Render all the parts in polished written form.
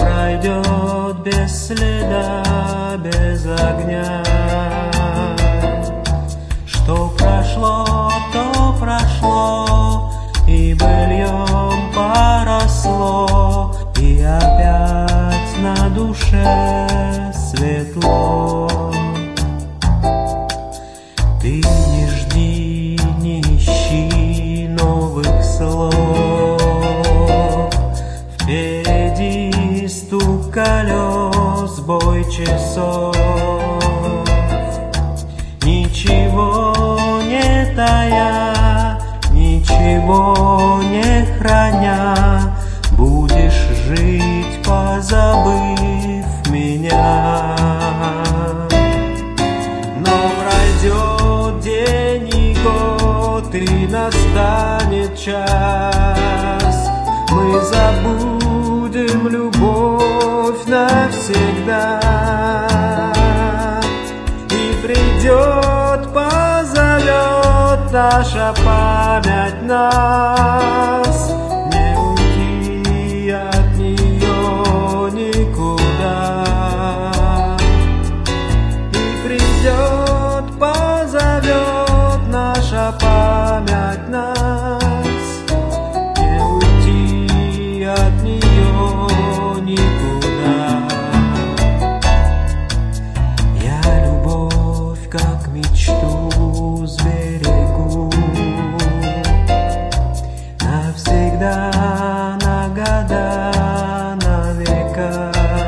пройдет без следа, без огня. Что прошло, то прошло, и быльем поросло, и опять на душе светло. Ты не жди, не ищи новых слов, впереди стук колес, бой часов. Ничего не тая, ничего не храня, будешь жить, позабыв меня. Но пройдет день и год, и настанет час, мы забудем любовь навсегда. И придет, позовет наша память нас, не уйти от нее никуда. И придет, позовет наша память нас, не уйти от нее никуда. Я любовь как мечту сберегу, навсегда, на года, на века.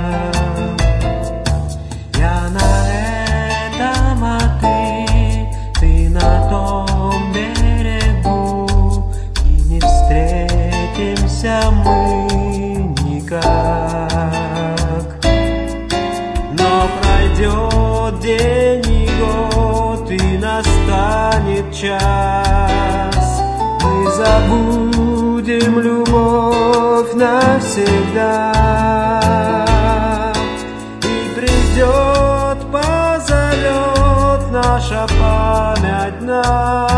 Я на этом, а ты на том берегу, и не встретимся мы никак. Но пройдет день и год, и настанет час, мы забудем любовь навсегда. И придет, позовет наша память нас.